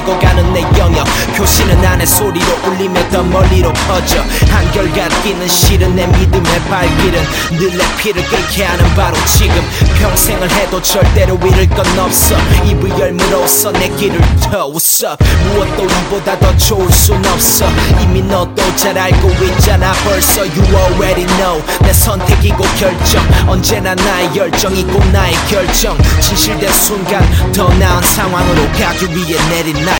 죽어가는 내 영역 표시는 안에 소리로 울리며 더 멀리로 퍼져 한결같기는 싫은 내 믿음의 발길은 늘 내 피를 끓게 하는 바로 지금 평생을 해도 절대로 잃을 건 없어 입을 열므로써 내 길을 터웃어 무엇도 이보다 더 좋을 순 없어 이미 너도 잘 알고 있잖아 벌써 You already know 내 선택이고 결정 언제나 나의 열정이고 나의 결정 진실된 순간 더 나은 상황으로 가기 위해 내린 날